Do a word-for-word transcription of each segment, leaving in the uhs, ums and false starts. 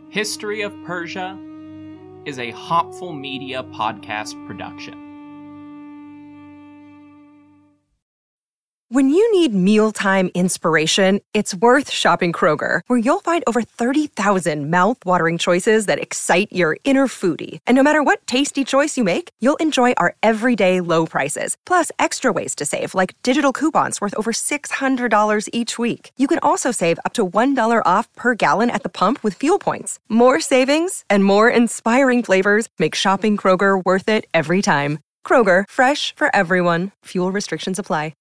History of Persia is a Hopful Media podcast production. When you need mealtime inspiration, it's worth shopping Kroger, where you'll find over thirty thousand mouth-watering choices that excite your inner foodie. And no matter what tasty choice you make, you'll enjoy our everyday low prices, plus extra ways to save, like digital coupons worth over six hundred dollars each week. You can also save up to one dollar off per gallon at the pump with fuel points. More savings and more inspiring flavors make shopping Kroger worth it every time. Kroger, fresh for everyone. Fuel restrictions apply.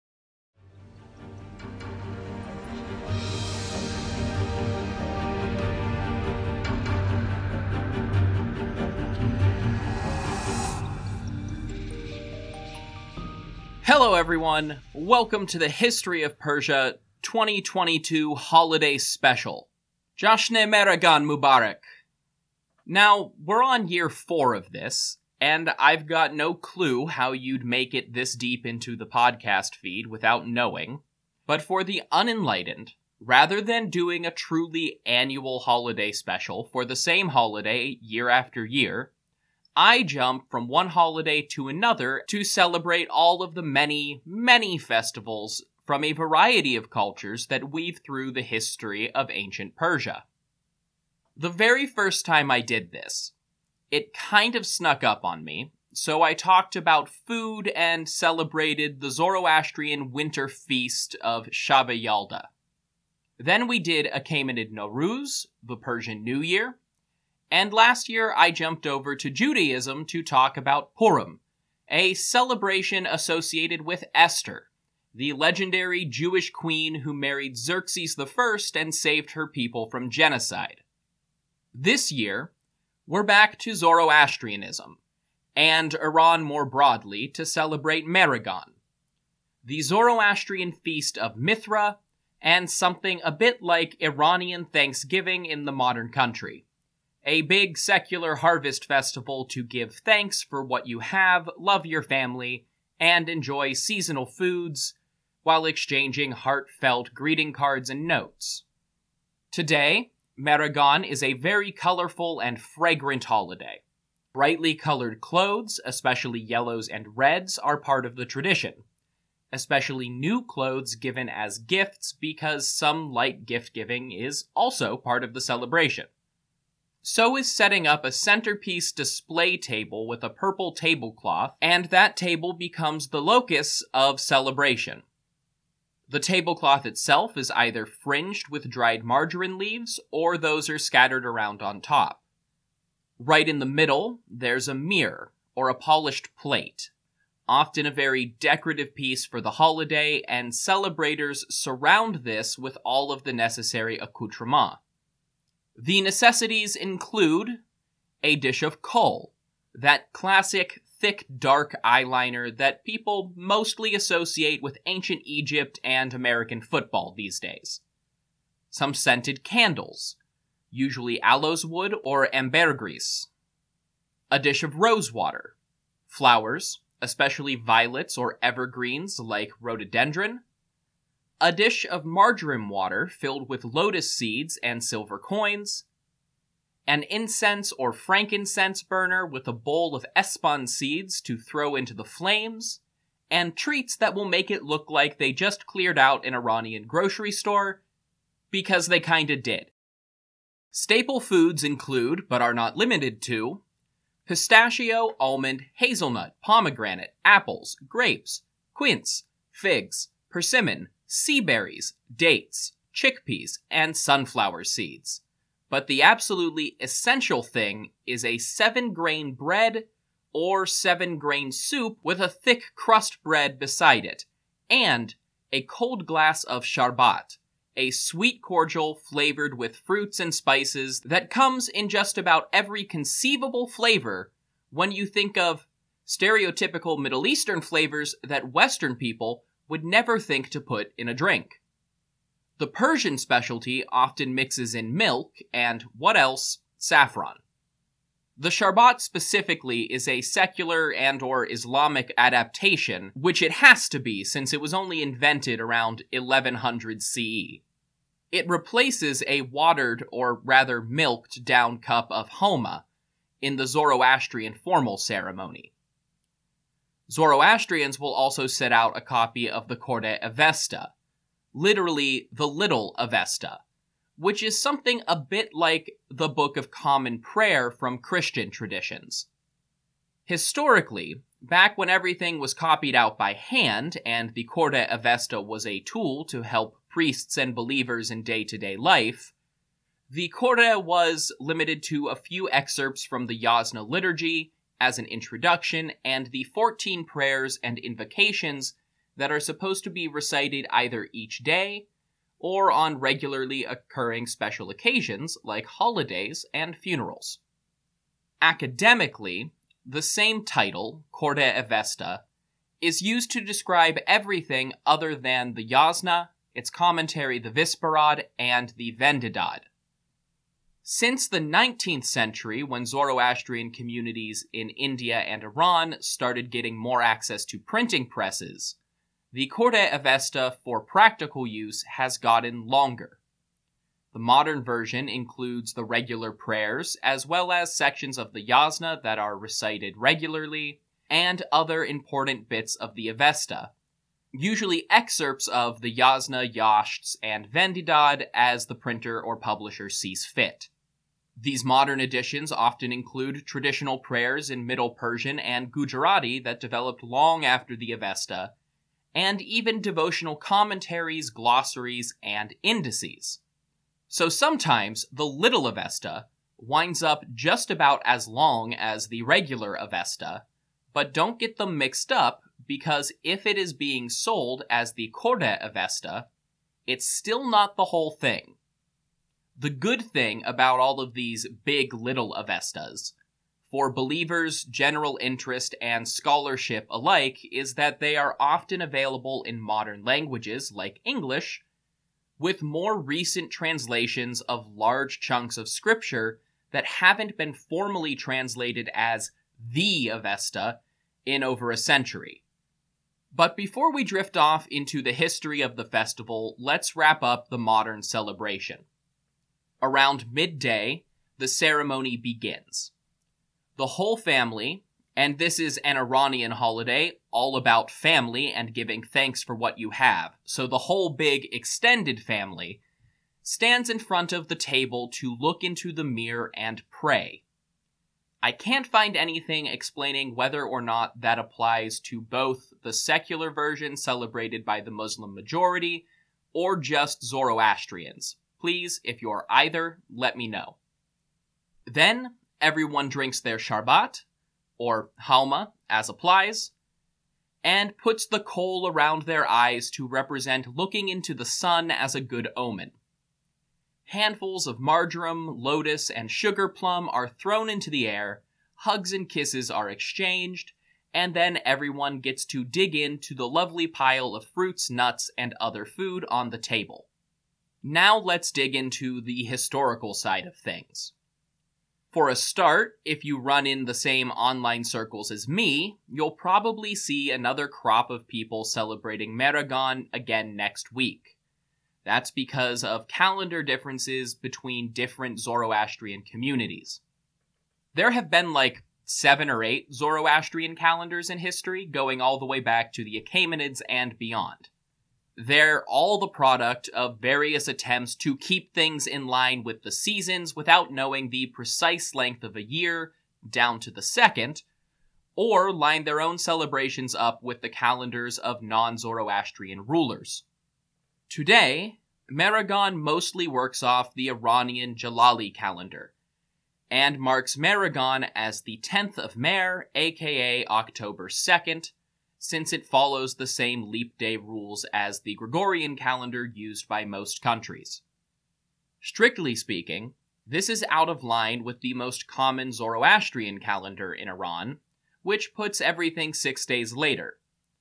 Hello everyone, welcome to the History of Persia twenty twenty-two Holiday Special. Jashne Mehregan Mubarak. Now, we're on year four of this, and I've got no clue how you'd make it this deep into the podcast feed without knowing, but for the unenlightened, rather than doing a truly annual holiday special for the same holiday year after year, I jump from one holiday to another to celebrate all of the many, many festivals from a variety of cultures that weave through the history of ancient Persia. The very first time I did this, it kind of snuck up on me, so I talked about food and celebrated the Zoroastrian winter feast of Shab-e Yalda. Then we did Achaemenid Nowruz, the Persian New Year, and last year, I jumped over to Judaism to talk about Purim, a celebration associated with Esther, the legendary Jewish queen who married Xerxes the First and saved her people from genocide. This year, we're back to Zoroastrianism, and Iran more broadly to celebrate Mehregan, the Zoroastrian feast of Mithra, and something a bit like Iranian Thanksgiving in the modern country. A big secular harvest festival to give thanks for what you have, love your family, and enjoy seasonal foods while exchanging heartfelt greeting cards and notes. Today, Mehregan is a very colorful and fragrant holiday. Brightly colored clothes, especially yellows and reds, are part of the tradition. Especially new clothes given as gifts because some light gift-giving is also part of the celebration. So is setting up a centerpiece display table with a purple tablecloth, and that table becomes the locus of celebration. The tablecloth itself is either fringed with dried marjoram leaves, or those are scattered around on top. Right in the middle, there's a mirror, or a polished plate, often a very decorative piece for the holiday, and celebrators surround this with all of the necessary accoutrements. The necessities include a dish of kohl, that classic, thick, dark eyeliner that people mostly associate with ancient Egypt and American football these days. Some scented candles, usually aloes wood or ambergris. A dish of rose water. Flowers, especially violets or evergreens like rhododendron. A dish of marjoram water filled with lotus seeds and silver coins, an incense or frankincense burner with a bowl of espon seeds to throw into the flames, and treats that will make it look like they just cleared out an Iranian grocery store, because they kinda did. Staple foods include, but are not limited to, pistachio, almond, hazelnut, pomegranate, apples, grapes, quince, figs, persimmon, sea berries, dates, chickpeas, and sunflower seeds. But the absolutely essential thing is a seven-grain bread or seven-grain soup with a thick crust bread beside it, and a cold glass of sharbat, a sweet cordial flavored with fruits and spices that comes in just about every conceivable flavor when you think of stereotypical Middle Eastern flavors that Western people would never think to put in a drink. The Persian specialty often mixes in milk and, what else, saffron. The sharbat specifically is a secular and or Islamic adaptation, which it has to be since it was only invented around eleven hundred C E. It replaces a watered, or rather milked down cup of homa in the Zoroastrian formal ceremony. Zoroastrians will also set out a copy of the Corde Avesta, literally the Little Avesta, which is something a bit like the Book of Common Prayer from Christian traditions. Historically, back when everything was copied out by hand and the Corde Avesta was a tool to help priests and believers in day-to-day life, the Corde was limited to a few excerpts from the Yasna liturgy as an introduction and the fourteen prayers and invocations that are supposed to be recited either each day or on regularly occurring special occasions like holidays and funerals. Academically, the same title, Corde Avesta, is used to describe everything other than the Yasna, its commentary the Visparad, and the Vendidad. Since the nineteenth century, when Zoroastrian communities in India and Iran started getting more access to printing presses, the Corde Avesta for practical use has gotten longer. The modern version includes the regular prayers, as well as sections of the Yasna that are recited regularly, and other important bits of the Avesta, usually excerpts of the Yasna, Yashts, and Vendidad as the printer or publisher sees fit. These modern editions often include traditional prayers in Middle Persian and Gujarati that developed long after the Avesta, and even devotional commentaries, glossaries, and indices. So sometimes the Little Avesta winds up just about as long as the regular Avesta, but don't get them mixed up because if it is being sold as the Corde Avesta, it's still not the whole thing. The good thing about all of these big Little Avestas, for believers, general interest, and scholarship alike, is that they are often available in modern languages like English, with more recent translations of large chunks of scripture that haven't been formally translated as the Avesta in over a century. But before we drift off into the history of the festival, let's wrap up the modern celebration. Around midday, the ceremony begins. The whole family, and this is an Iranian holiday, all about family and giving thanks for what you have, so the whole big extended family stands in front of the table to look into the mirror and pray. I can't find anything explaining whether or not that applies to both the secular version celebrated by the Muslim majority or just Zoroastrians. Please, if you're either, let me know. Then, everyone drinks their sharbat, or halma, as applies, and puts the kohl around their eyes to represent looking into the sun as a good omen. Handfuls of marjoram, lotus, and sugar plum are thrown into the air, hugs and kisses are exchanged, and then everyone gets to dig into the lovely pile of fruits, nuts, and other food on the table. Now let's dig into the historical side of things. For a start, if you run in the same online circles as me, you'll probably see another crop of people celebrating Mehragan again next week. That's because of calendar differences between different Zoroastrian communities. There have been like seven or eight Zoroastrian calendars in history, going all the way back to the Achaemenids and beyond. They're all the product of various attempts to keep things in line with the seasons without knowing the precise length of a year, down to the second, or line their own celebrations up with the calendars of non-Zoroastrian rulers. Today, Mehragan mostly works off the Iranian Jalali calendar, and marks Mehragan as the tenth of Mehr, aka October second, since it follows the same leap day rules as the Gregorian calendar used by most countries. Strictly speaking, this is out of line with the most common Zoroastrian calendar in Iran, which puts everything six days later,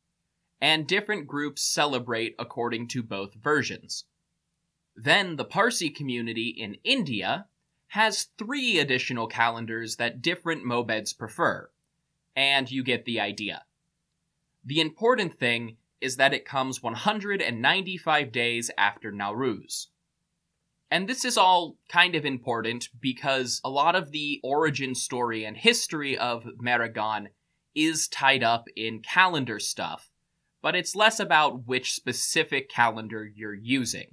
and different groups celebrate according to both versions. Then the Parsi community in India has three additional calendars that different mobeds prefer, and you get the idea. The important thing is that it comes one hundred ninety-five days after Nowruz. And this is all kind of important because a lot of the origin story and history of Maragon is tied up in calendar stuff, but it's less about which specific calendar you're using.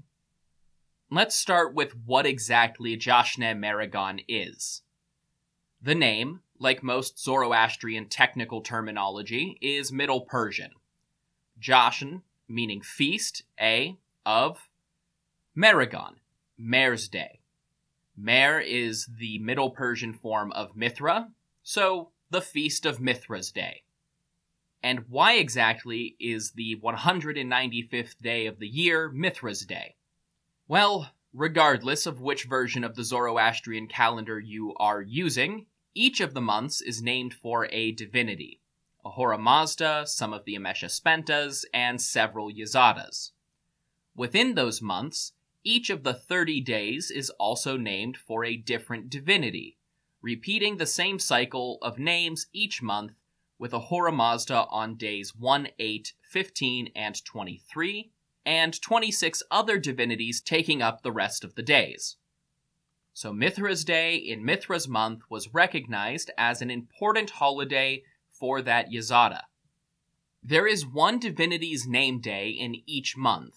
Let's start with what exactly Jashne Maragon is. The name, like most Zoroastrian technical terminology, is Middle Persian. Jashan, meaning feast, a, of, Maragon, Mare's Day. Mare is the Middle Persian form of Mithra, so the Feast of Mithra's Day. And why exactly is the one hundred ninety-fifth day of the year Mithra's Day? Well, regardless of which version of the Zoroastrian calendar you are using, each of the months is named for a divinity. Ahura Mazda, some of the Ameshaspentas, and several Yazadas. Within those months, each of the thirty days is also named for a different divinity, repeating the same cycle of names each month, with Ahura Mazda on days one, eight, fifteen, and twenty-three, and twenty-six other divinities taking up the rest of the days. So Mithra's Day in Mithra's month was recognized as an important holiday for that Yazada. There is one divinity's name day in each month,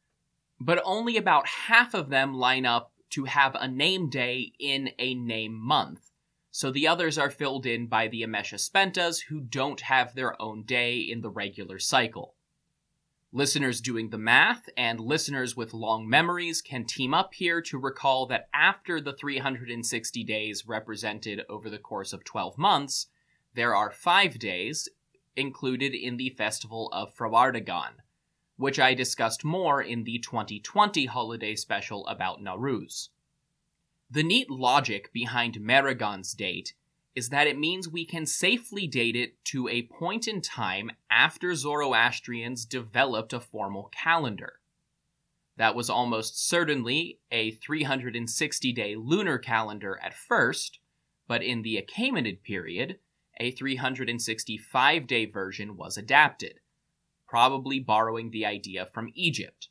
but only about half of them line up to have a name day in a name month, so the others are filled in by the Ameshaspentas who don't have their own day in the regular cycle. Listeners doing the math and listeners with long memories can team up here to recall that after the three hundred sixty days represented over the course of twelve months, there are five days included in the festival of Frawardagan, which I discussed more in the twenty twenty holiday special about Nowruz. The neat logic behind Maragon's date is that it means we can safely date it to a point in time after Zoroastrians developed a formal calendar. That was almost certainly a three hundred sixty day lunar calendar at first, but in the Achaemenid period, a three hundred sixty-five day version was adapted, probably borrowing the idea from Egypt.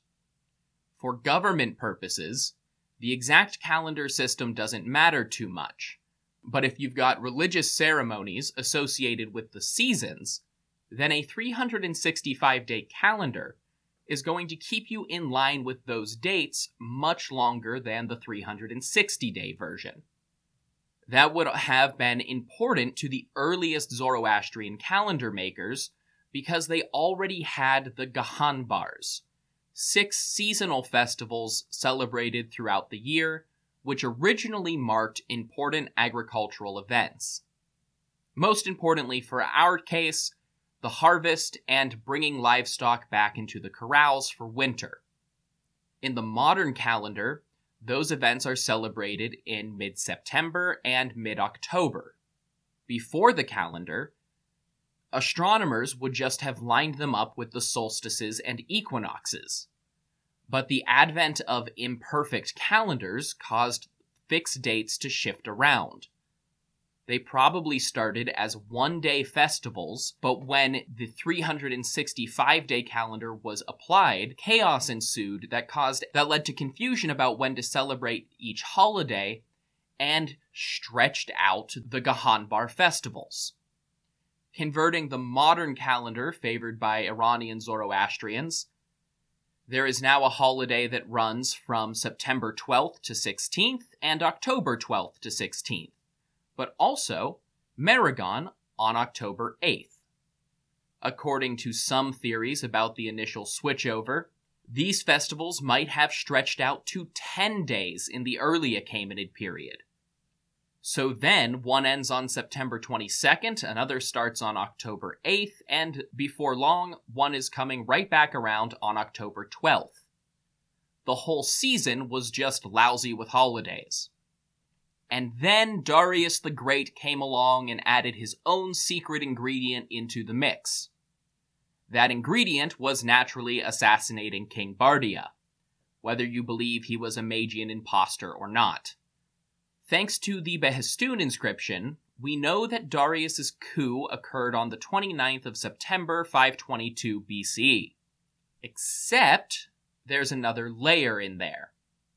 For government purposes, the exact calendar system doesn't matter too much, but if you've got religious ceremonies associated with the seasons, then a three hundred sixty-five day calendar is going to keep you in line with those dates much longer than the three hundred sixty day version. That would have been important to the earliest Zoroastrian calendar makers because they already had the Gahanbars, six seasonal festivals celebrated throughout the year, which originally marked important agricultural events. Most importantly for our case, the harvest and bringing livestock back into the corrals for winter. In the modern calendar, those events are celebrated in mid-September and mid-October. Before the calendar, astronomers would just have lined them up with the solstices and equinoxes. But the advent of imperfect calendars caused fixed dates to shift around. They probably started as one-day festivals, but when the three hundred sixty-five day calendar was applied, chaos ensued that caused that led to confusion about when to celebrate each holiday and stretched out the Gahanbar festivals. Converting the modern calendar favored by Iranian Zoroastrians, there is now a holiday that runs from September twelfth to sixteenth and October twelfth to sixteenth, but also Maragon on October eighth. According to some theories about the initial switchover, these festivals might have stretched out to ten days in the early Achaemenid period. So then, one ends on September twenty-second, another starts on October eighth, and before long, one is coming right back around on October twelfth. The whole season was just lousy with holidays. And then Darius the Great came along and added his own secret ingredient into the mix. That ingredient was naturally assassinating King Bardia, whether you believe he was a Magian imposter or not. Thanks to the Behistun inscription, we know that Darius's coup occurred on the twenty-ninth of September, five twenty-two B C E. Except, there's another layer in there.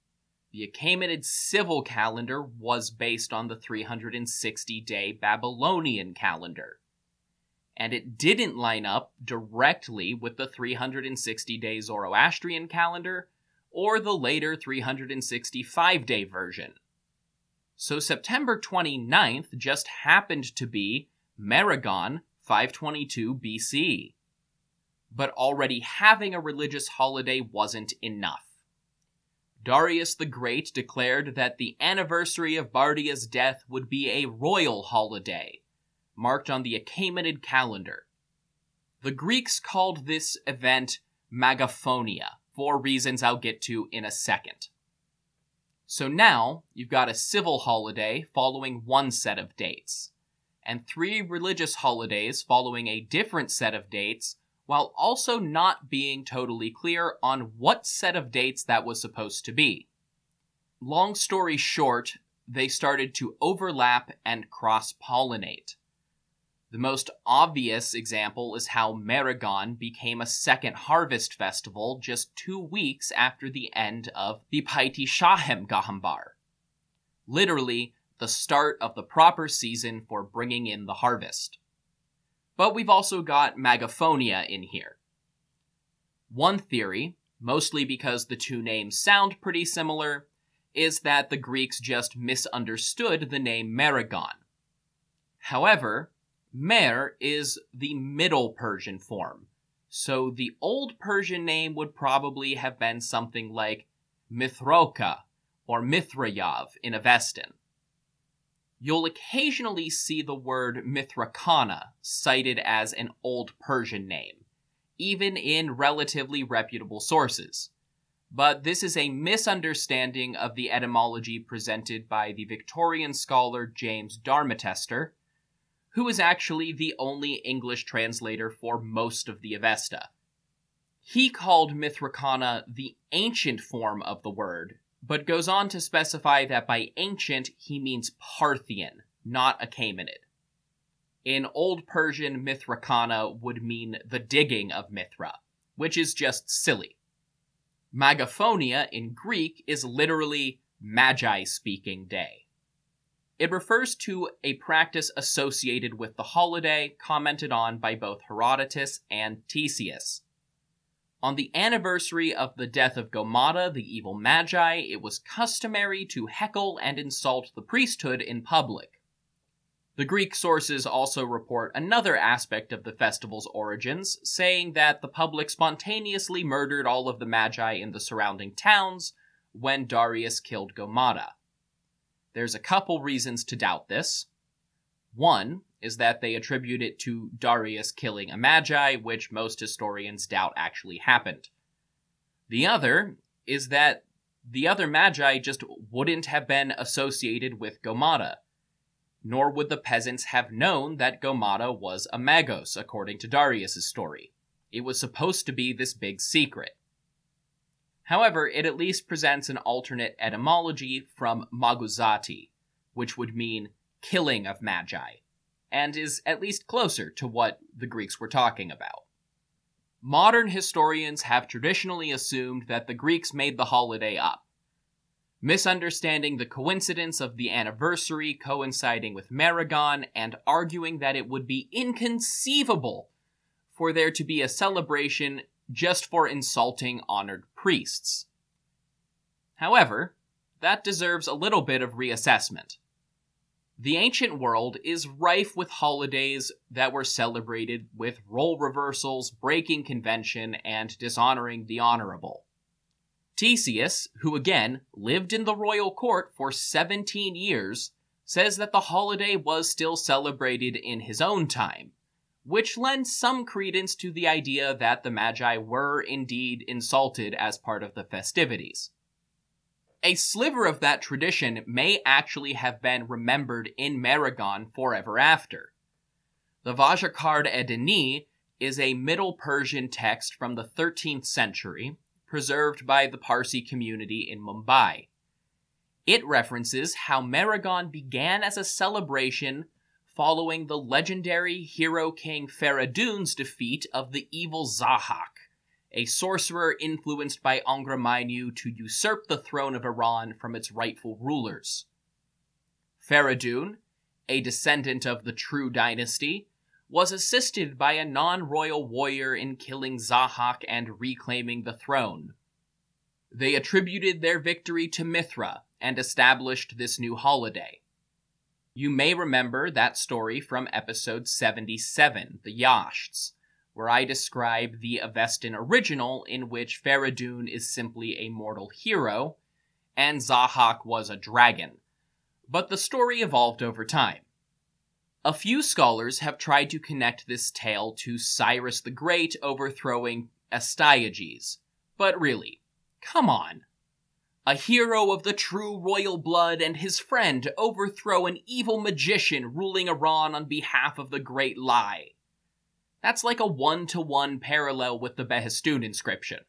The Achaemenid civil calendar was based on the three hundred sixty day Babylonian calendar, and it didn't line up directly with the three hundred sixty day Zoroastrian calendar or the later three hundred sixty-five day version. So September twenty-ninth just happened to be Maragon five twenty-two B C. But already having a religious holiday wasn't enough. Darius the Great declared that the anniversary of Bardia's death would be a royal holiday, marked on the Achaemenid calendar. The Greeks called this event Magophonia, for reasons I'll get to in a second. So now, you've got a civil holiday following one set of dates, and three religious holidays following a different set of dates, while also not being totally clear on what set of dates that was supposed to be. Long story short, they started to overlap and cross-pollinate. The most obvious example is how Maragon became a second harvest festival just two weeks after the end of the Paiti Shahem Gahambar. Literally, the start of the proper season for bringing in the harvest. But we've also got Magophonia in here. One theory, mostly because the two names sound pretty similar, is that the Greeks just misunderstood the name Maragon. However, Mer is the Middle Persian form, so the Old Persian name would probably have been something like Mithroka or Mithrayav in Avestan. You'll occasionally see the word Mithrakana cited as an Old Persian name, even in relatively reputable sources. But this is a misunderstanding of the etymology presented by the Victorian scholar James Darmatester, who is actually the only English translator for most of the Avesta. He called Mithrakana the ancient form of the word, but goes on to specify that by ancient he means Parthian, not Achaemenid. In Old Persian, Mithrakana would mean the digging of Mithra, which is just silly. Magophonia in Greek is literally Magi-speaking day. It refers to a practice associated with the holiday commented on by both Herodotus and Ctesias. On the anniversary of the death of Gomata, the evil Magi, it was customary to heckle and insult the priesthood in public. The Greek sources also report another aspect of the festival's origins, saying that the public spontaneously murdered all of the Magi in the surrounding towns when Darius killed Gomata. There's a couple reasons to doubt this. One is that they attribute it to Darius killing a Magi, which most historians doubt actually happened. The other is that the other Magi just wouldn't have been associated with Gomata, nor would the peasants have known that Gomata was a Magos, according to Darius' story. It was supposed to be this big secret. However, it at least presents an alternate etymology from Maguzati, which would mean killing of Magi, and is at least closer to what the Greeks were talking about. Modern historians have traditionally assumed that the Greeks made the holiday up, misunderstanding the coincidence of the anniversary coinciding with Maragon and arguing that it would be inconceivable for there to be a celebration just for insulting honored priests. However, that deserves a little bit of reassessment. The ancient world is rife with holidays that were celebrated with role reversals, breaking convention, and dishonoring the honorable. Ctesias, who again lived in the royal court for seventeen years, says that the holiday was still celebrated in his own time, which lends some credence to the idea that the Magi were indeed insulted as part of the festivities. A sliver of that tradition may actually have been remembered in Maragon forever after. The Vajakard-e-Dini is a Middle Persian text from the thirteenth century, preserved by the Parsi community in Mumbai. It references how Maragon began as a celebration following the legendary hero king Faradun's defeat of the evil Zahak, a sorcerer influenced by Angra Mainyu to usurp the throne of Iran from its rightful rulers. Faridun, a descendant of the True Dynasty, was assisted by a non-royal warrior in killing Zahak and reclaiming the throne. They attributed their victory to Mithra and established this new holiday. You may remember that story from episode seventy-seven, The Yashts, where I describe the Avestan original in which Faridun is simply a mortal hero, and Zahak was a dragon. But the story evolved over time. A few scholars have tried to connect this tale to Cyrus the Great overthrowing Astyages, but really, come on. A hero of the true royal blood and his friend overthrow an evil magician ruling Iran on behalf of the Great Lie. That's like a one-to-one parallel with the Behistun inscription.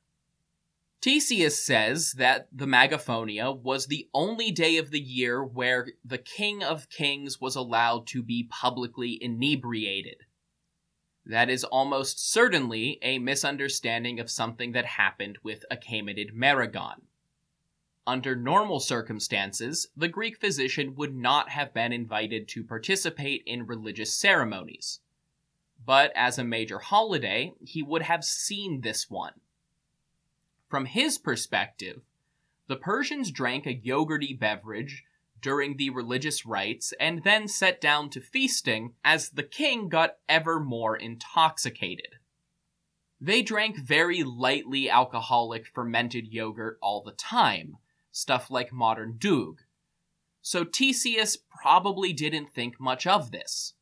Ctesias says that the Magophonia was the only day of the year where the King of Kings was allowed to be publicly inebriated. That is almost certainly a misunderstanding of something that happened with Achaemenid Maragon. Under normal circumstances, the Greek physician would not have been invited to participate in religious ceremonies. But as a major holiday, he would have seen this one. From his perspective, the Persians drank a yogurty beverage during the religious rites and then sat down to feasting as the king got ever more intoxicated. They drank very lightly alcoholic fermented yogurt all the time, stuff like modern doog. So Ctesias probably didn't think much of this.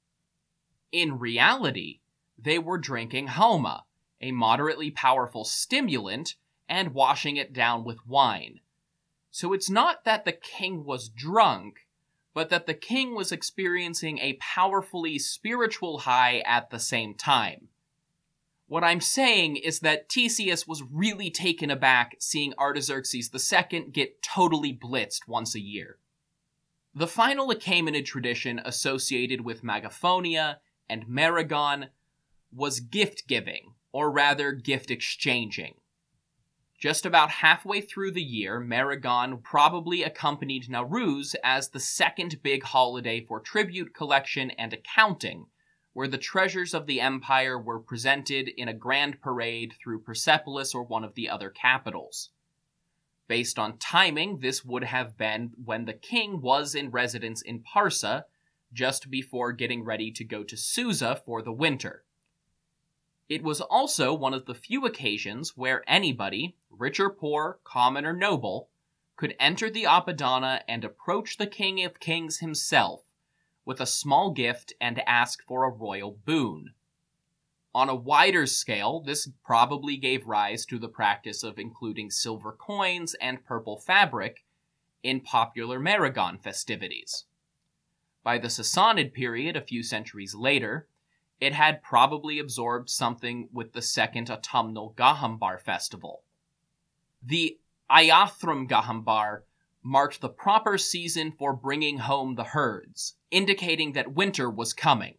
In reality, they were drinking homa, a moderately powerful stimulant, and washing it down with wine. So it's not that the king was drunk, but that the king was experiencing a powerfully spiritual high at the same time. What I'm saying is that Ctesias was really taken aback seeing Artaxerxes the Second get totally blitzed once a year. The final Achaemenid tradition associated with Magophonia and Maragon was gift-giving, or rather gift-exchanging. Just about halfway through the year, Maragon probably accompanied Nowruz as the second big holiday for tribute collection and accounting, where the treasures of the empire were presented in a grand parade through Persepolis or one of the other capitals. Based on timing, this would have been when the king was in residence in Parsa, just before getting ready to go to Susa for the winter. It was also one of the few occasions where anybody, rich or poor, common or noble, could enter the Apadana and approach the King of Kings himself with a small gift and ask for a royal boon. On a wider scale, this probably gave rise to the practice of including silver coins and purple fabric in popular Maragon festivities. By the Sassanid period, a few centuries later, it had probably absorbed something with the second autumnal Gahambar festival. The Ayathrum Gahambar marked the proper season for bringing home the herds, indicating that winter was coming.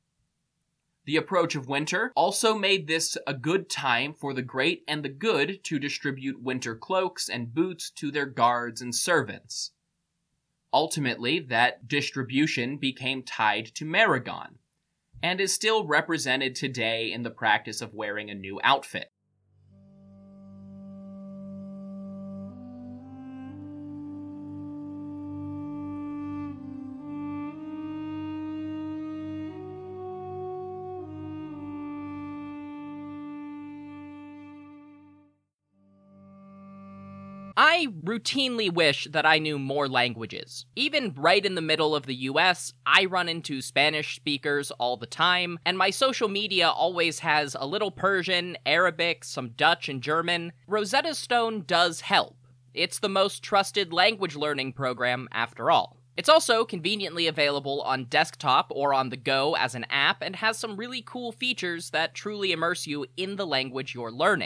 The approach of winter also made this a good time for the great and the good to distribute winter cloaks and boots to their guards and servants. Ultimately, that distribution became tied to Maragon, and is still represented today in the practice of wearing a new outfit. I routinely wish that I knew more languages. Even right in the middle of the U S, I run into Spanish speakers all the time, and my social media always has a little Persian, Arabic, some Dutch and German. Rosetta Stone does help. It's the most trusted language learning program after all. It's also conveniently available on desktop or on the go as an app and has some really cool features that truly immerse you in the language you're learning.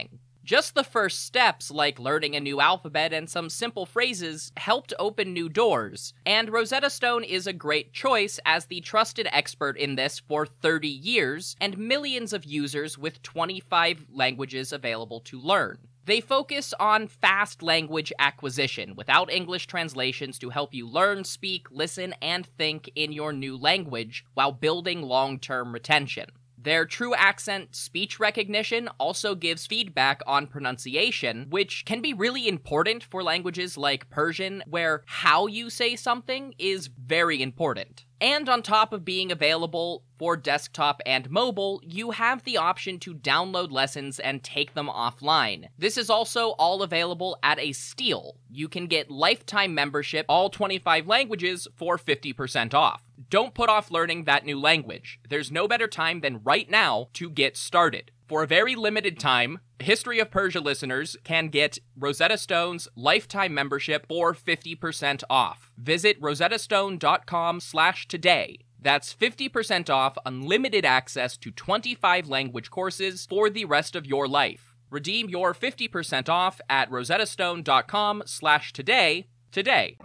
Just the first steps, like learning a new alphabet and some simple phrases, helped open new doors, and Rosetta Stone is a great choice as the trusted expert in this for thirty years, and millions of users with twenty-five languages available to learn. They focus on fast language acquisition, without English translations to help you learn, speak, listen, and think in your new language, while building long-term retention. Their true accent speech recognition also gives feedback on pronunciation, which can be really important for languages like Persian, where how you say something is very important. And on top of being available for desktop and mobile, you have the option to download lessons and take them offline. This is also all available at a steal. You can get lifetime membership, all twenty-five languages, for fifty percent off. Don't put off learning that new language. There's no better time than right now to get started. For a very limited time, History of Persia listeners can get Rosetta Stone's lifetime membership for fifty percent off. Visit rosettastone.com slash today. That's fifty percent off unlimited access to twenty-five language courses for the rest of your life. Redeem your fifty percent off at rosettastone.com slash today today.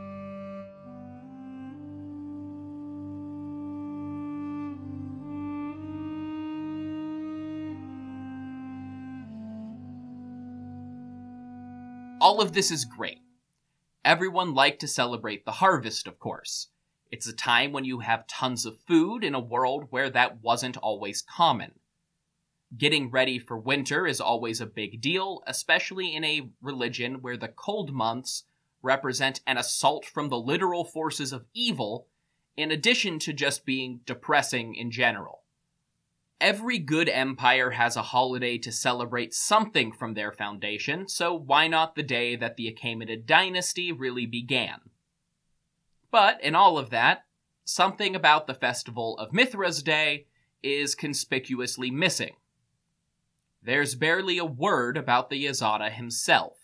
All of this is great. Everyone liked to celebrate the harvest, of course. It's a time when you have tons of food in a world where that wasn't always common. Getting ready for winter is always a big deal, especially in a religion where the cold months represent an assault from the literal forces of evil, in addition to just being depressing in general. Every good empire has a holiday to celebrate something from their foundation, so why not the day that the Achaemenid dynasty really began? But in all of that, something about the festival of Mithra's Day is conspicuously missing. There's barely a word about the Yazada himself.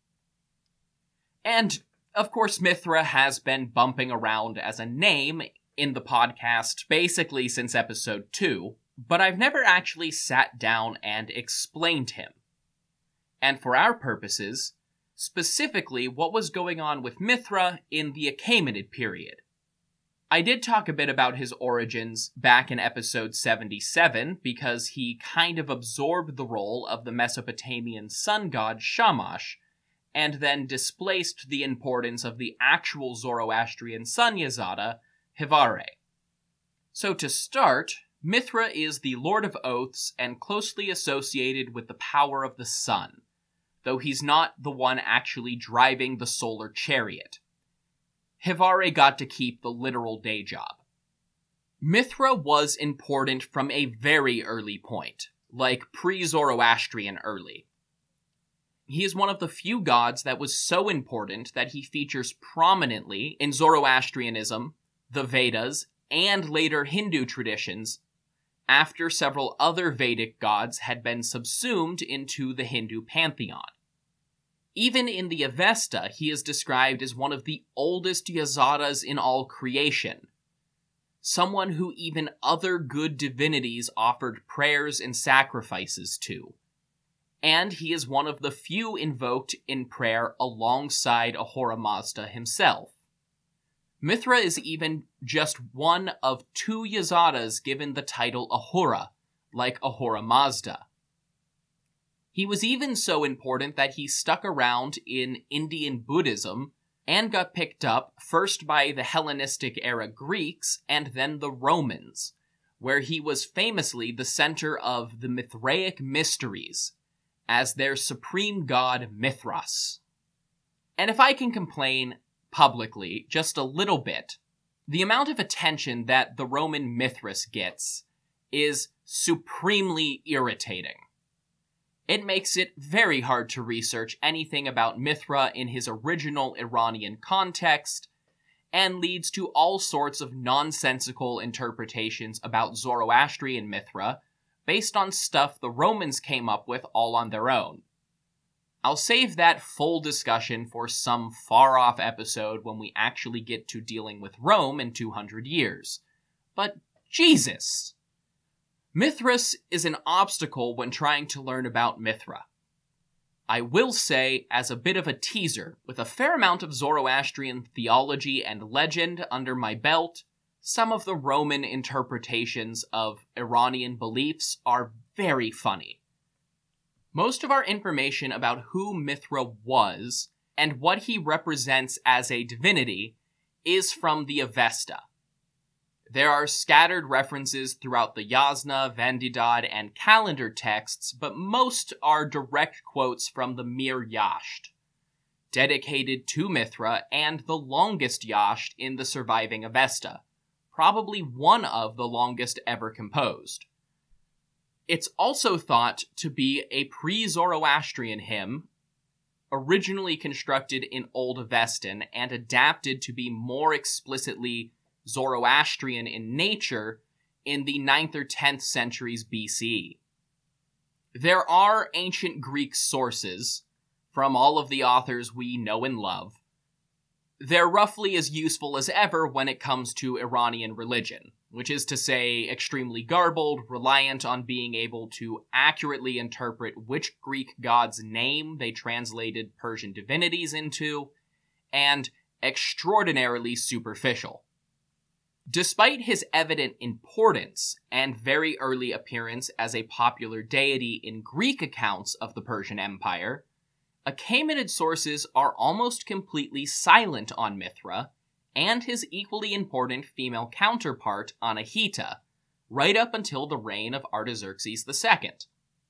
And, of course, Mithra has been bumping around as a name in the podcast basically since episode two, but I've never actually sat down and explained him. And for our purposes, specifically what was going on with Mithra in the Achaemenid period. I did talk a bit about his origins back in episode seventy-seven, because he kind of absorbed the role of the Mesopotamian sun god Shamash, and then displaced the importance of the actual Zoroastrian sun Yazada, Hivare. So to start, Mithra is the Lord of Oaths and closely associated with the power of the sun, though he's not the one actually driving the solar chariot. Hivare got to keep the literal day job. Mithra was important from a very early point, like pre-Zoroastrian early. He is one of the few gods that was so important that he features prominently in Zoroastrianism, the Vedas, and later Hindu traditions, after several other Vedic gods had been subsumed into the Hindu pantheon. Even in the Avesta, he is described as one of the oldest Yazadas in all creation, someone who even other good divinities offered prayers and sacrifices to. And he is one of the few invoked in prayer alongside Ahura Mazda himself. Mithra is even just one of two Yazadas given the title Ahura, like Ahura Mazda. He was even so important that he stuck around in Indian Buddhism and got picked up first by the Hellenistic-era Greeks and then the Romans, where he was famously the center of the Mithraic mysteries as their supreme god Mithras. And if I can complain publicly just a little bit, the amount of attention that the Roman Mithras gets is supremely irritating. It makes it very hard to research anything about Mithra in his original Iranian context, and leads to all sorts of nonsensical interpretations about Zoroastrian Mithra based on stuff the Romans came up with all on their own. I'll save that full discussion for some far-off episode when we actually get to dealing with Rome in two hundred years. But Jesus! Mithras is an obstacle when trying to learn about Mithra. I will say, as a bit of a teaser, with a fair amount of Zoroastrian theology and legend under my belt, some of the Roman interpretations of Iranian beliefs are very funny. Most of our information about who Mithra was and what he represents as a divinity is from the Avesta. There are scattered references throughout the Yasna, Vendidad, and calendar texts, but most are direct quotes from the Mir Yasht, dedicated to Mithra and the longest Yasht in the surviving Avesta, probably one of the longest ever composed. It's also thought to be a pre-Zoroastrian hymn, originally constructed in Old Avestan and adapted to be more explicitly Zoroastrian in nature in the ninth or tenth centuries B C E. There are ancient Greek sources from all of the authors we know and love. They're roughly as useful as ever when it comes to Iranian religion, which is to say extremely garbled, reliant on being able to accurately interpret which Greek god's name they translated Persian divinities into, and extraordinarily superficial. Despite his evident importance and very early appearance as a popular deity in Greek accounts of the Persian Empire, Achaemenid sources are almost completely silent on Mithra and his equally important female counterpart, Anahita, right up until the reign of Artaxerxes the Second.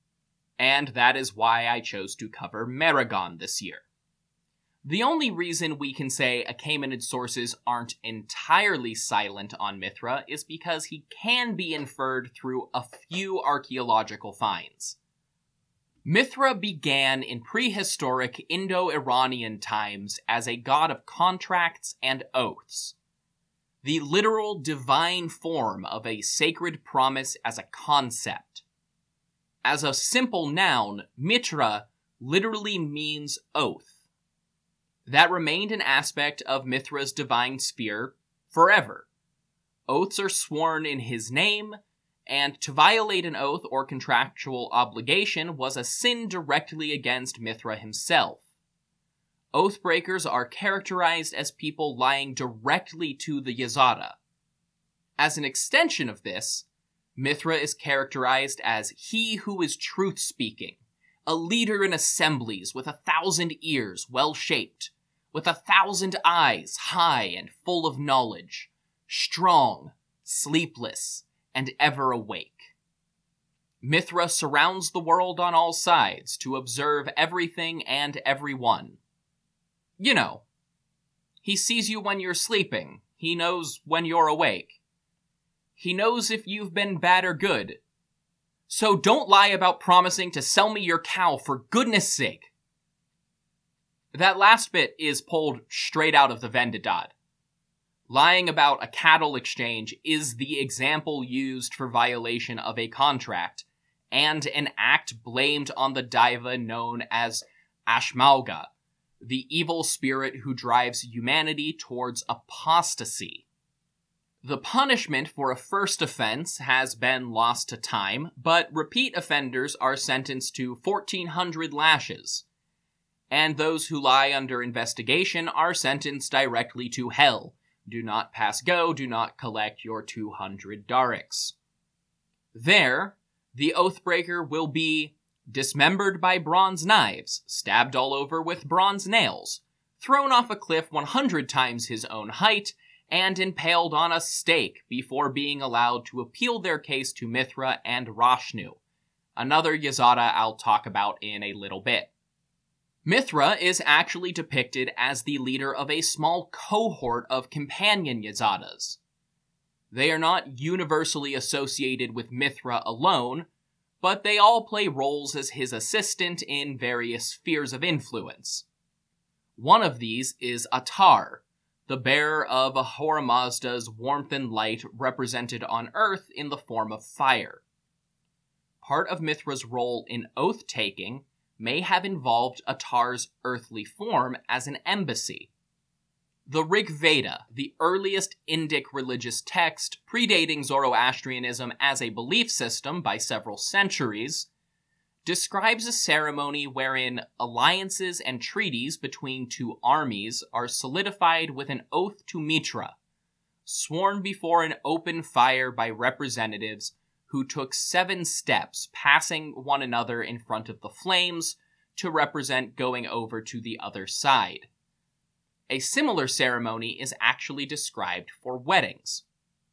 And that is why I chose to cover Maragon this year. The only reason we can say Achaemenid sources aren't entirely silent on Mithra is because he can be inferred through a few archaeological finds. Mithra began in prehistoric Indo-Iranian times as a god of contracts and oaths, the literal divine form of a sacred promise as a concept. As a simple noun, Mitra literally means oath. That remained an aspect of Mithra's divine sphere forever. Oaths are sworn in his name, and to violate an oath or contractual obligation was a sin directly against Mithra himself. Oathbreakers are characterized as people lying directly to the Yazada. As an extension of this, Mithra is characterized as he who is truth-speaking, a leader in assemblies with a thousand ears well-shaped, with a thousand eyes high and full of knowledge, strong, sleepless, and ever awake. Mithra surrounds the world on all sides to observe everything and everyone. You know, he sees you when you're sleeping, he knows when you're awake. He knows if you've been bad or good. So don't lie about promising to sell me your cow, for goodness sake. That last bit is pulled straight out of the Vendidad. Lying about a cattle exchange is the example used for violation of a contract, and an act blamed on the Daiva known as Ashmauga, the evil spirit who drives humanity towards apostasy. The punishment for a first offense has been lost to time, but repeat offenders are sentenced to fourteen hundred lashes, and those who lie under investigation are sentenced directly to hell. Do not pass go, do not collect your two hundred darics. There, the Oathbreaker will be dismembered by bronze knives, stabbed all over with bronze nails, thrown off a cliff one hundred times his own height, and impaled on a stake before being allowed to appeal their case to Mithra and Rashnu, another Yazada I'll talk about in a little bit. Mithra is actually depicted as the leader of a small cohort of companion Yazadas. They are not universally associated with Mithra alone, but they all play roles as his assistant in various spheres of influence. One of these is Atar, the bearer of Ahura Mazda's warmth and light represented on Earth in the form of fire. Part of Mithra's role in oath-taking may have involved Atar's earthly form as an embassy. The Rig Veda, the earliest Indic religious text predating Zoroastrianism as a belief system by several centuries, describes a ceremony wherein alliances and treaties between two armies are solidified with an oath to Mitra, sworn before an open fire by representatives who took seven steps, passing one another in front of the flames to represent going over to the other side. A similar ceremony is actually described for weddings.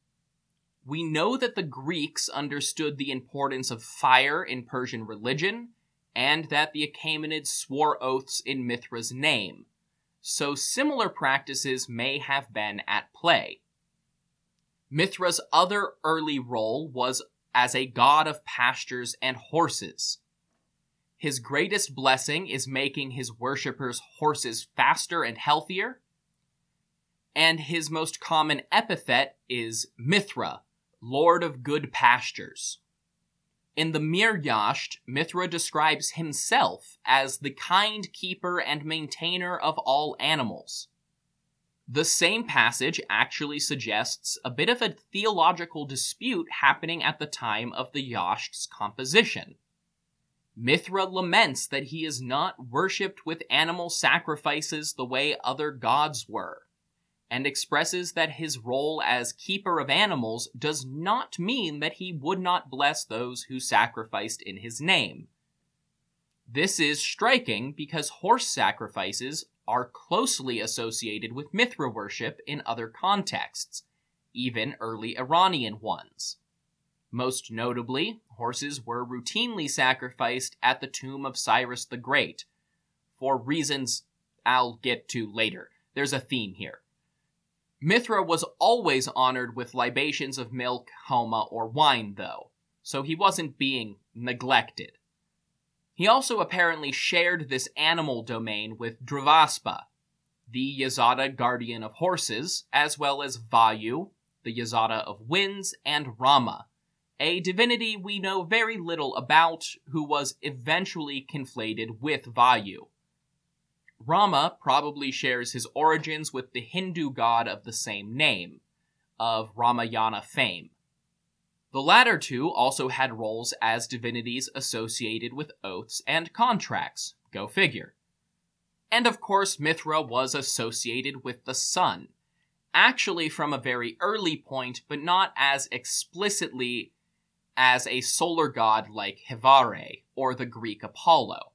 We know that the Greeks understood the importance of fire in Persian religion, and that the Achaemenids swore oaths in Mithra's name, so similar practices may have been at play. Mithra's other early role was as a god of pastures and horses. His greatest blessing is making his worshippers' horses faster and healthier, and his most common epithet is Mithra, Lord of Good Pastures. In the Mir-Yasht, Mithra describes himself as the kind keeper and maintainer of all animals. The same passage actually suggests a bit of a theological dispute happening at the time of the Yasht's composition. Mithra laments that he is not worshipped with animal sacrifices the way other gods were, and expresses that his role as keeper of animals does not mean that he would not bless those who sacrificed in his name. This is striking because horse sacrifices are closely associated with Mithra worship in other contexts, even early Iranian ones. Most notably, horses were routinely sacrificed at the tomb of Cyrus the Great, for reasons I'll get to later. There's a theme here. Mithra was always honored with libations of milk, homa, or wine, though, so he wasn't being neglected. He also apparently shared this animal domain with Dravaspa, the Yazada guardian of horses, as well as Vayu, the Yazada of winds, and Rama, a divinity we know very little about, who was eventually conflated with Vayu. Rama probably shares his origins with the Hindu god of the same name, of Ramayana fame. The latter two also had roles as divinities associated with oaths and contracts, go figure. And of course, Mithra was associated with the sun, actually from a very early point, but not as explicitly as a solar god like Hevare, or the Greek Apollo.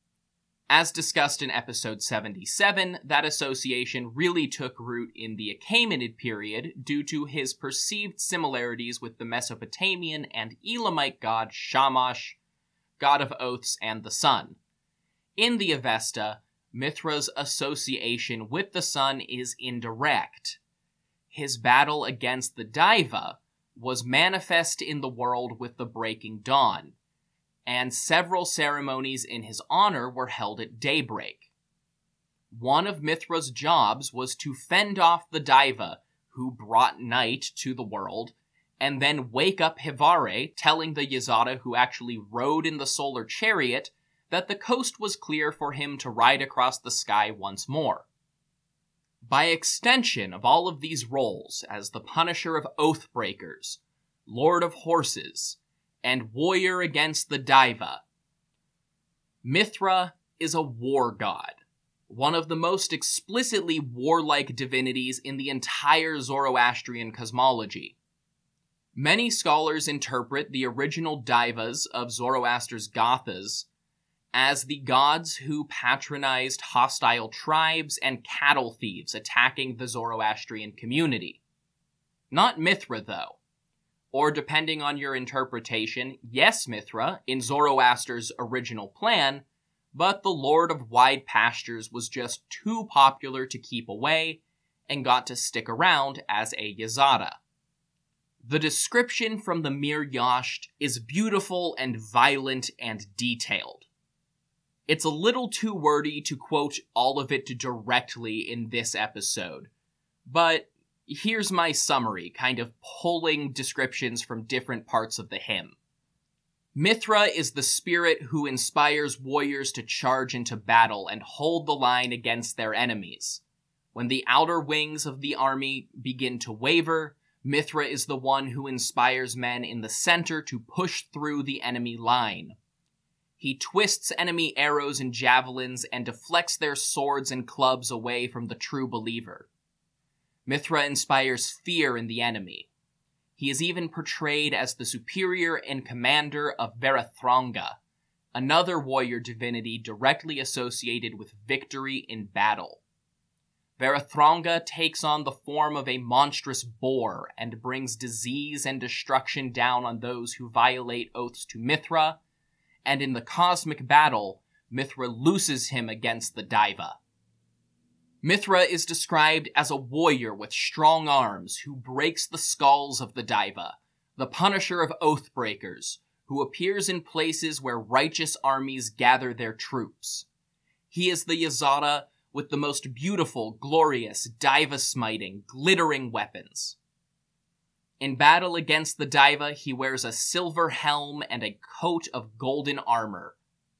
As discussed in episode seventy-seven, that association really took root in the Achaemenid period due to his perceived similarities with the Mesopotamian and Elamite god Shamash, god of oaths and the sun. In the Avesta, Mithra's association with the sun is indirect. His battle against the Daiva was manifest in the world with the breaking dawn, and several ceremonies in his honor were held at daybreak. One of Mithra's jobs was to fend off the Daiva, who brought night to the world, and then wake up Hevare, telling the Yazada who actually rode in the solar chariot that the coast was clear for him to ride across the sky once more. By extension of all of these roles as the punisher of oath-breakers, lord of horses, and warrior against the Daiva, Mithra is a war god, one of the most explicitly warlike divinities in the entire Zoroastrian cosmology. Many scholars interpret the original Daivas of Zoroaster's Gathas as the gods who patronized hostile tribes and cattle thieves attacking the Zoroastrian community. Not Mithra, though. Or, depending on your interpretation, yes, Mithra, in Zoroaster's original plan, but the Lord of Wide Pastures was just too popular to keep away, and got to stick around as a Yazada. The description from the Mir-Yasht is beautiful and violent and detailed. It's a little too wordy to quote all of it directly in this episode, but here's my summary, kind of pulling descriptions from different parts of the hymn. Mithra is the spirit who inspires warriors to charge into battle and hold the line against their enemies. When the outer wings of the army begin to waver, Mithra is the one who inspires men in the center to push through the enemy line. He twists enemy arrows and javelins and deflects their swords and clubs away from the true believer. Mithra inspires fear in the enemy. He is even portrayed as the superior and commander of Varathronga, another warrior divinity directly associated with victory in battle. Varathronga takes on the form of a monstrous boar and brings disease and destruction down on those who violate oaths to Mithra, and in the cosmic battle, Mithra looses him against the Daiva. Mithra is described as a warrior with strong arms who breaks the skulls of the Daiva, the punisher of oathbreakers, who appears in places where righteous armies gather their troops. He is the Yazada with the most beautiful, glorious, Daiva-smiting, glittering weapons. In battle against the Daiva, he wears a silver helm and a coat of golden armor.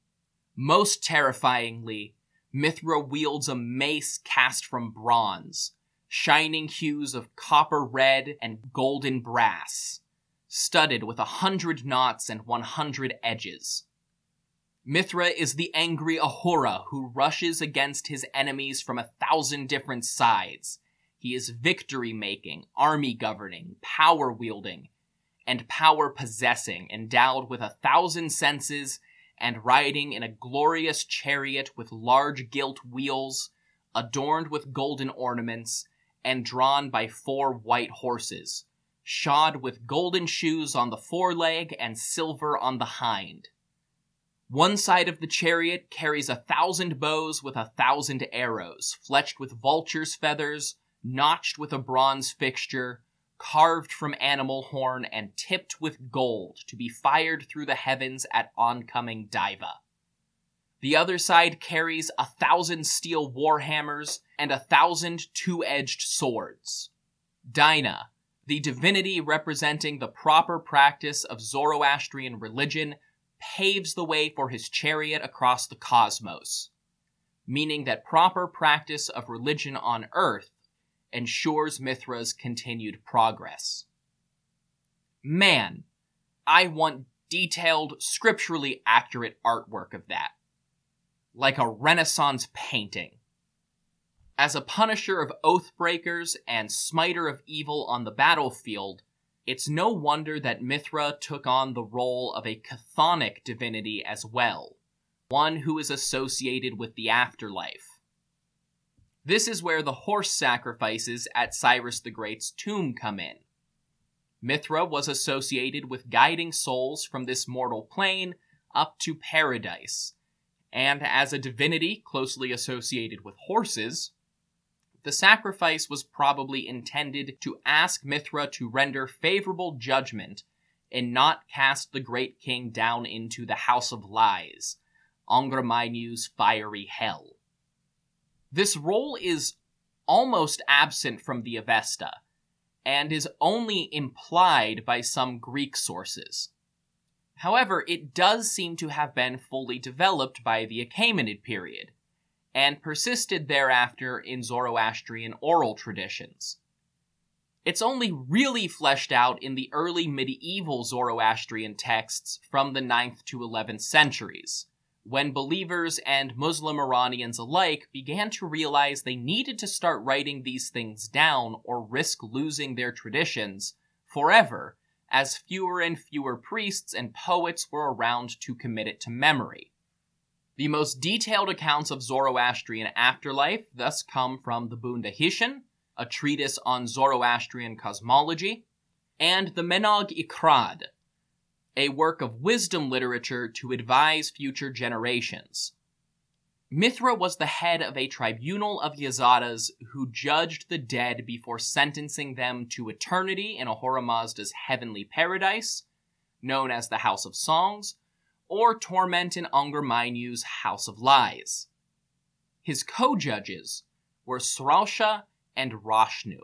Most terrifyingly, Mithra wields a mace cast from bronze, shining hues of copper red and golden brass, studded with a hundred knots and one hundred edges. Mithra is the angry Ahura who rushes against his enemies from a thousand different sides. He is victory-making, army-governing, power-wielding, and power-possessing, endowed with a thousand senses, and riding in a glorious chariot with large gilt wheels, adorned with golden ornaments, and drawn by four white horses, shod with golden shoes on the foreleg and silver on the hind. One side of the chariot carries a thousand bows with a thousand arrows, fletched with vulture's feathers, notched with a bronze fixture, carved from animal horn, and tipped with gold to be fired through the heavens at oncoming Daiva. The other side carries a thousand steel warhammers and a thousand two-edged swords. Dinah, the divinity representing the proper practice of Zoroastrian religion, paves the way for his chariot across the cosmos, meaning that proper practice of religion on Earth ensures Mithra's continued progress. Man, I want detailed, scripturally accurate artwork of that. Like a Renaissance painting. As a punisher of oathbreakers and smiter of evil on the battlefield, it's no wonder that Mithra took on the role of a chthonic divinity as well, one who is associated with the afterlife. This is where the horse sacrifices at Cyrus the Great's tomb come in. Mithra was associated with guiding souls from this mortal plane up to paradise, and as a divinity closely associated with horses, the sacrifice was probably intended to ask Mithra to render favorable judgment and not cast the great king down into the House of Lies, Angra Mainyu's fiery hell. This role is almost absent from the Avesta, and is only implied by some Greek sources. However, it does seem to have been fully developed by the Achaemenid period, and persisted thereafter in Zoroastrian oral traditions. It's only really fleshed out in the early medieval Zoroastrian texts from the ninth to eleventh centuries, when believers and Muslim Iranians alike began to realize they needed to start writing these things down or risk losing their traditions forever, as fewer and fewer priests and poets were around to commit it to memory. The most detailed accounts of Zoroastrian afterlife thus come from the Bundahishan, a treatise on Zoroastrian cosmology, and the Menag Ikrad, a work of wisdom literature to advise future generations. Mithra was the head of a tribunal of Yazadas who judged the dead before sentencing them to eternity in Ahura Mazda's heavenly paradise, known as the House of Songs, or torment in Angra Mainyu's House of Lies. His co-judges were Sraosha and Rashnu.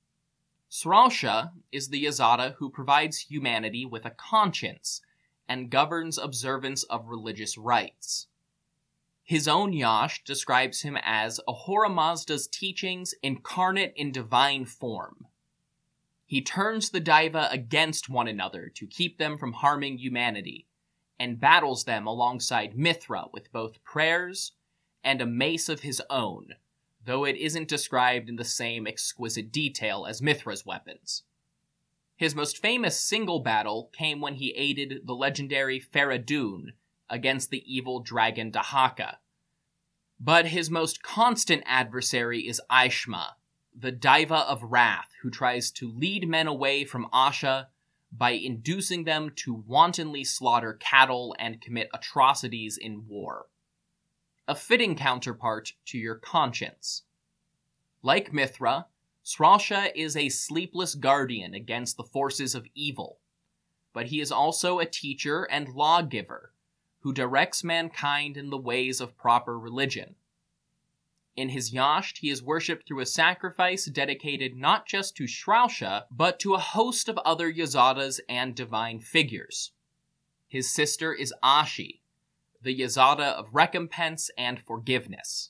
Sraosha is the Yazada who provides humanity with a conscience and governs observance of religious rites. His own Yash describes him as Ahura Mazda's teachings incarnate in divine form. He turns the Daiva against one another to keep them from harming humanity, and battles them alongside Mithra with both prayers and a mace of his own, though it isn't described in the same exquisite detail as Mithra's weapons. His most famous single battle came when he aided the legendary Faradun against the evil dragon Dahaka. But his most constant adversary is Aishma, the Diva of Wrath, who tries to lead men away from Asha by inducing them to wantonly slaughter cattle and commit atrocities in war. A fitting counterpart to your conscience. Like Mithra, Sralsha is a sleepless guardian against the forces of evil, but he is also a teacher and lawgiver who directs mankind in the ways of proper religion. In his Yasht, he is worshipped through a sacrifice dedicated not just to Sralsha, but to a host of other Yazadas and divine figures. His sister is Ashi, the Yazada of recompense and forgiveness.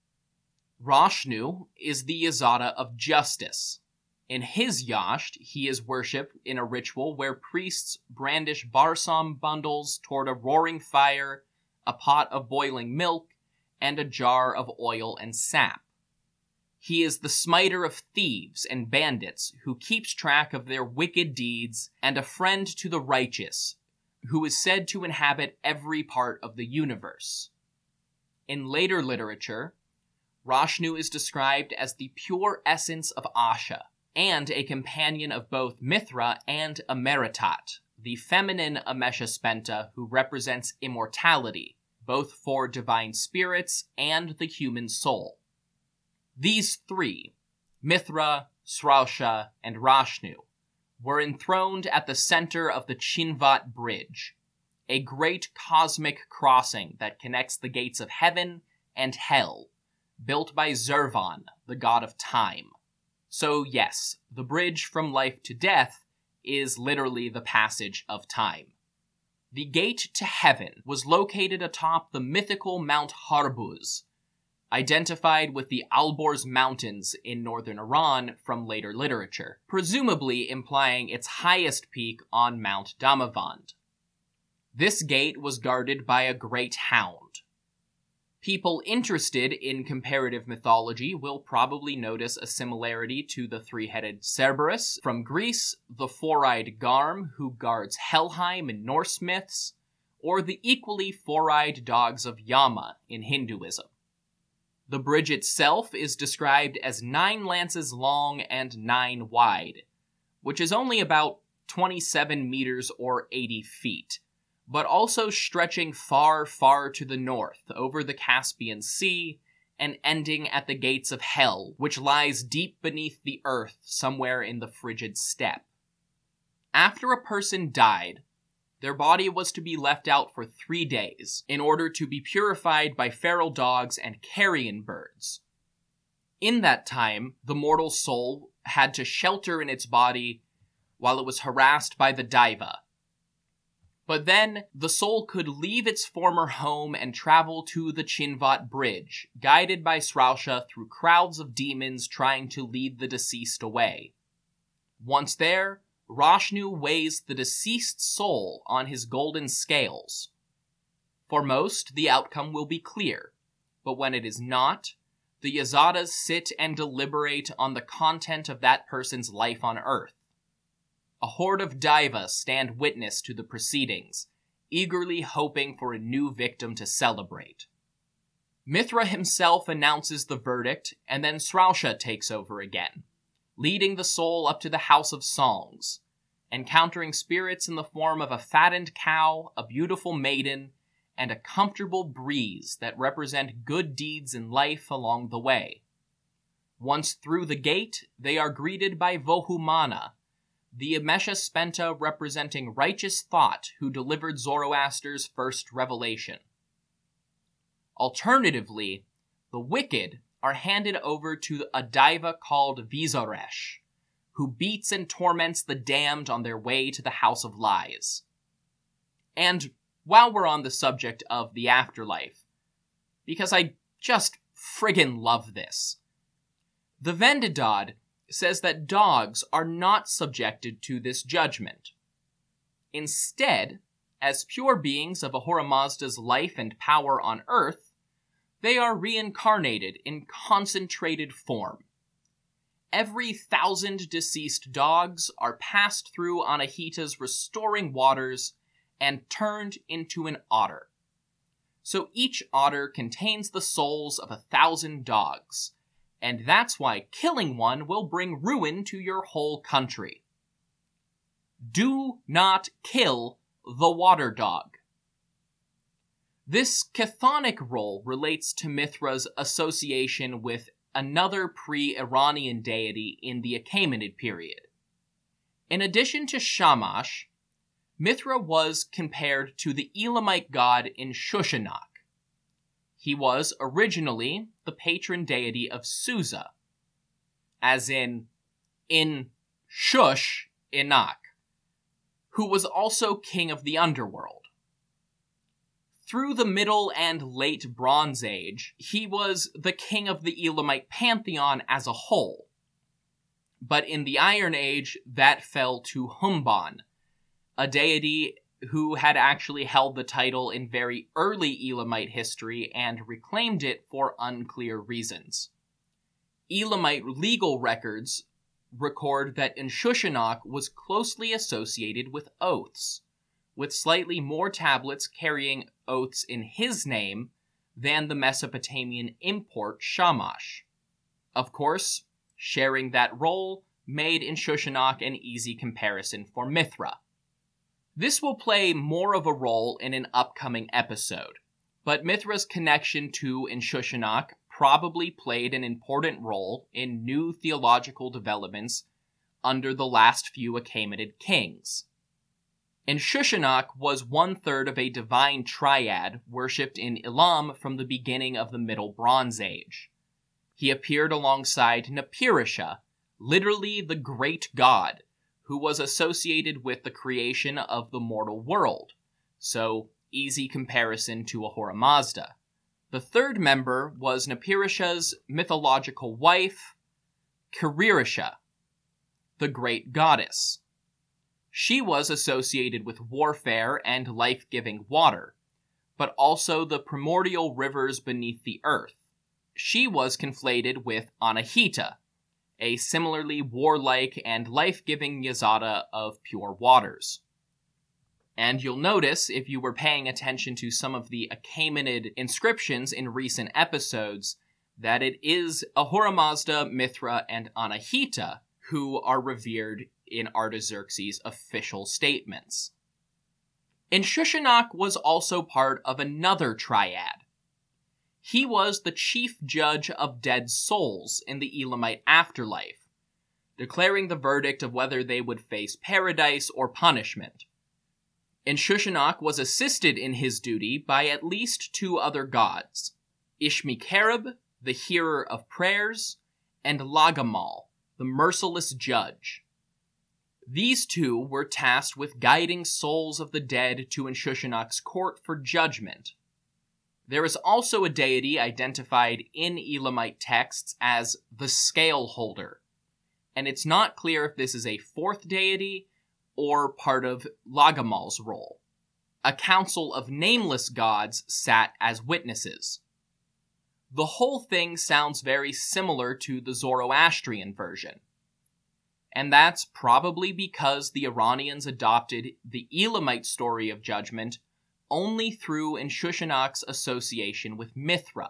Rashnu is the Yazada of justice. In his Yasht, he is worshipped in a ritual where priests brandish barsam bundles toward a roaring fire, a pot of boiling milk, and a jar of oil and sap. He is the smiter of thieves and bandits who keeps track of their wicked deeds, and a friend to the righteous, who is said to inhabit every part of the universe. In later literature, Rashnu is described as the pure essence of Asha, and a companion of both Mithra and Ameritat, the feminine Ameshaspenta who represents immortality, both for divine spirits and the human soul. These three, Mithra, Sralsha, and Rashnu, were enthroned at the center of the Chinvat Bridge, a great cosmic crossing that connects the gates of heaven and hell, built by Zervan, the god of time. So yes, the bridge from life to death is literally the passage of time. The gate to heaven was located atop the mythical Mount Harbuz, identified with the Alborz Mountains in northern Iran from later literature, presumably implying its highest peak on Mount Damavand. This gate was guarded by a great hound. People interested in comparative mythology will probably notice a similarity to the three-headed Cerberus from Greece, the four-eyed Garm who guards Helheim in Norse myths, or the equally four-eyed dogs of Yama in Hinduism. The bridge itself is described as nine lances long and nine wide, which is only about twenty-seven meters or eighty feet, but also stretching far, far to the north over the Caspian Sea and ending at the gates of Hell, which lies deep beneath the earth somewhere in the frigid steppe. After a person died, their body was to be left out for three days in order to be purified by feral dogs and carrion birds. In that time, the mortal soul had to shelter in its body while it was harassed by the Daiva. But then, the soul could leave its former home and travel to the Chinvat Bridge, guided by Sralsha through crowds of demons trying to lead the deceased away. Once there, Rashnu weighs the deceased soul on his golden scales. For most, the outcome will be clear, but when it is not, the Yazadas sit and deliberate on the content of that person's life on Earth. A horde of Daivas stand witness to the proceedings, eagerly hoping for a new victim to celebrate. Mithra himself announces the verdict, and then Sralsha takes over again, leading the soul up to the House of Songs, encountering spirits in the form of a fattened cow, a beautiful maiden, and a comfortable breeze that represent good deeds in life along the way. Once through the gate, they are greeted by Vohumana, the Ameshaspenta representing righteous thought who delivered Zoroaster's first revelation. Alternatively, the wicked are handed over to a Daiva called Vizaresh, who beats and torments the damned on their way to the House of Lies. And while we're on the subject of the afterlife, because I just friggin' love this, the Vendidad says that dogs are not subjected to this judgment. Instead, as pure beings of Ahura Mazda's life and power on Earth, they are reincarnated in concentrated form. Every thousand deceased dogs are passed through Anahita's restoring waters and turned into an otter. So each otter contains the souls of a thousand dogs, and that's why killing one will bring ruin to your whole country. Do not kill the water dog. This chthonic role relates to Mithra's association with another pre-Iranian deity in the Achaemenid period. In addition to Shamash, Mithra was compared to the Elamite god Inshushinak. He was originally the patron deity of Susa, as in, in Shush Inak, who was also king of the underworld. Through the Middle and Late Bronze Age, he was the king of the Elamite pantheon as a whole. But in the Iron Age, that fell to Humban, a deity who had actually held the title in very early Elamite history and reclaimed it for unclear reasons. Elamite legal records record that Inshushinak was closely associated with oaths, with slightly more tablets carrying oaths in his name than the Mesopotamian import Shamash. Of course, sharing that role made Inshushinak an easy comparison for Mithra. This will play more of a role in an upcoming episode, but Mithra's connection to Inshushinak probably played an important role in new theological developments under the last few Achaemenid kings. Inshushinak was one-third of a divine triad worshipped in Elam from the beginning of the Middle Bronze Age. He appeared alongside Napirisha, literally the great god, who was associated with the creation of the mortal world, so easy comparison to Ahura Mazda. The third member was Napirisha's mythological wife, Kiririsha, the great goddess. She was associated with warfare and life-giving water, but also the primordial rivers beneath the earth. She was conflated with Anahita, a similarly warlike and life-giving Yazada of pure waters. And you'll notice, if you were paying attention to some of the Achaemenid inscriptions in recent episodes, that it is Ahura Mazda, Mithra, and Anahita who are revered in Artaxerxes' official statements. Inshushinak was also part of another triad. He was the chief judge of dead souls in the Elamite afterlife, declaring the verdict of whether they would face paradise or punishment. Inshushinak was assisted in his duty by at least two other gods, Ishmikarib, the hearer of prayers, and Lagamal, the merciless judge. These two were tasked with guiding souls of the dead to Inshushinak's court for judgment. There is also a deity identified in Elamite texts as the Scale Holder, and it's not clear if this is a fourth deity or part of Lagamal's role. A council of nameless gods sat as witnesses. The whole thing sounds very similar to the Zoroastrian version, and that's probably because the Iranians adopted the Elamite story of judgment only through Inshushinak's association with Mithra,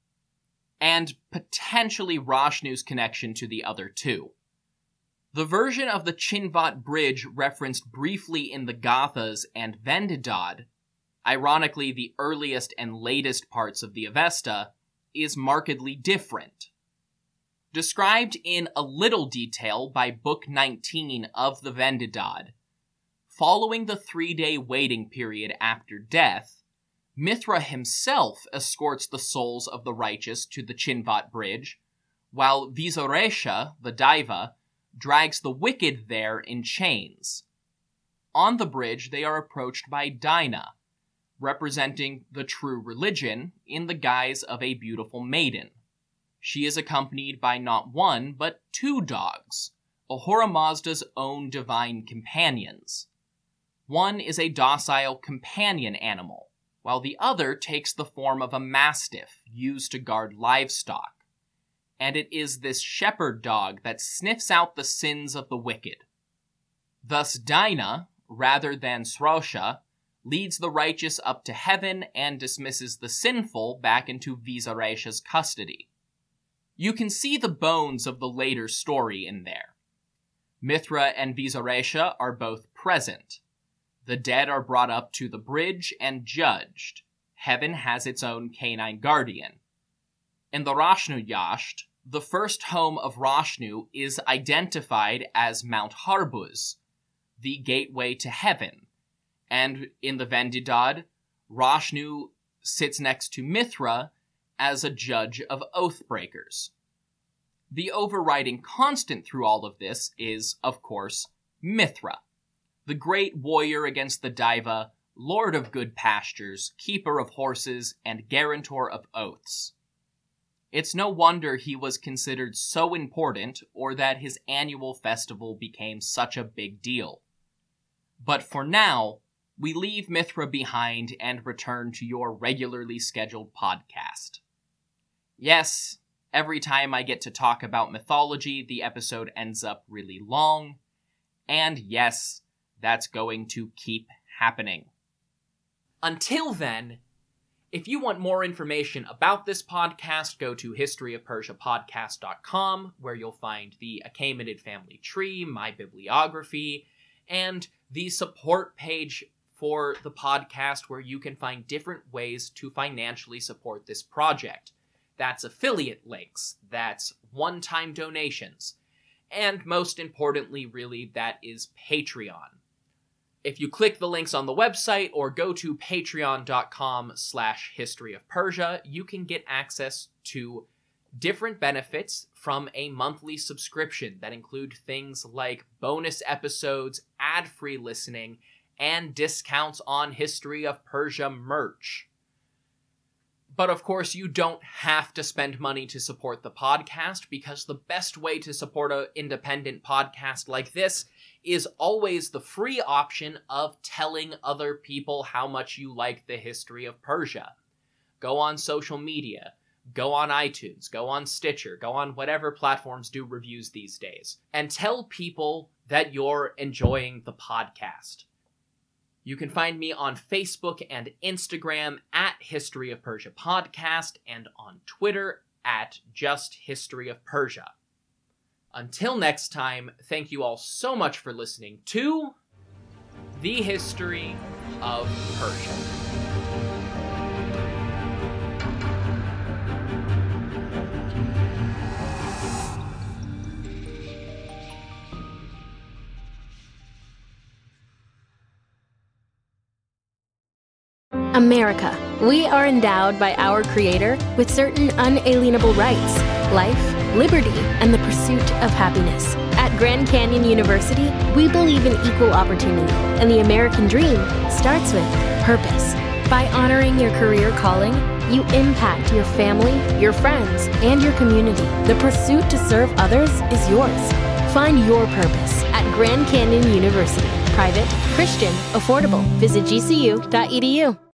and potentially Rashnu's connection to the other two. The version of the Chinvat bridge referenced briefly in the Gathas and Vendidad, ironically the earliest and latest parts of the Avesta, is markedly different. Described in a little detail by Book nineteen of the Vendidad, following the three-day waiting period after death, Mithra himself escorts the souls of the righteous to the Chinvat bridge, while Visaresha, the Daiva, drags the wicked there in chains. On the bridge, they are approached by Dinah, representing the true religion in the guise of a beautiful maiden. She is accompanied by not one, but two dogs, Ahura Mazda's own divine companions. One is a docile companion animal, while the other takes the form of a mastiff used to guard livestock. And it is this shepherd dog that sniffs out the sins of the wicked. Thus Dinah, rather than Srosha, leads the righteous up to heaven and dismisses the sinful back into Visaresha's custody. You can see the bones of the later story in there. Mithra and Visaresha are both present. The dead are brought up to the bridge and judged. Heaven has its own canine guardian. In the Roshnu Yasht, the first home of Roshnu is identified as Mount Harbuz, the gateway to heaven. And in the Vendidad, Roshnu sits next to Mithra as a judge of oath breakers. The overriding constant through all of this is, of course, Mithra, the great warrior against the Daiva, lord of good pastures, keeper of horses, and guarantor of oaths. It's no wonder he was considered so important, or that his annual festival became such a big deal. But for now, we leave Mithra behind and return to your regularly scheduled podcast. Yes, every time I get to talk about mythology, the episode ends up really long. And yes, that's going to keep happening. Until then, if you want more information about this podcast, go to history of persia podcast dot com, where you'll find the Achaemenid family tree, my bibliography, and the support page for the podcast, where you can find different ways to financially support this project. That's affiliate links, that's one-time donations, and most importantly, really, that is Patreon. If you click the links on the website or go to patreon.com slash history of Persia, you can get access to different benefits from a monthly subscription that include things like bonus episodes, ad-free listening, and discounts on History of Persia merch. But of course, you don't have to spend money to support the podcast, because the best way to support an independent podcast like this is always the free option of telling other people how much you like the history of Persia. Go on social media, go on iTunes, go on Stitcher, go on whatever platforms do reviews these days, and tell people that you're enjoying the podcast. You can find me on Facebook and Instagram at History of Persia Podcast, and on Twitter at Just History of Persia. Until next time, thank you all so much for listening to The History of Persia. America. We are endowed by our Creator with certain unalienable rights: life, liberty, and the pursuit of happiness. At Grand Canyon University, we believe in equal opportunity, and the American dream starts with purpose. By honoring your career calling, you impact your family, your friends, and your community. The pursuit to serve others is yours. Find your purpose at Grand Canyon University. Private, Christian, affordable. Visit G C U dot E D U.